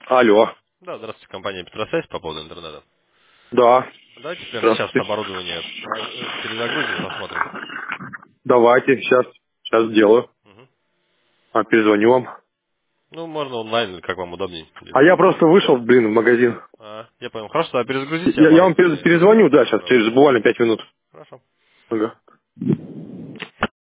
Алло. Да, здравствуйте, компания Петросвязь по поводу интернета. Да. Давайте прямо сейчас Здравствуйте. оборудование перезагрузим, посмотрим. Давайте, сейчас сделаю. Мгм. Перезвоню вам. Ну, можно онлайн, как вам удобнее А делать. я просто вышел, в магазин. Я понял. Хорошо, а перезагрузите Я вам оборудование. перезвоню, да, сейчас, Попробуем. через буквально 5 минут. Хорошо. Ага.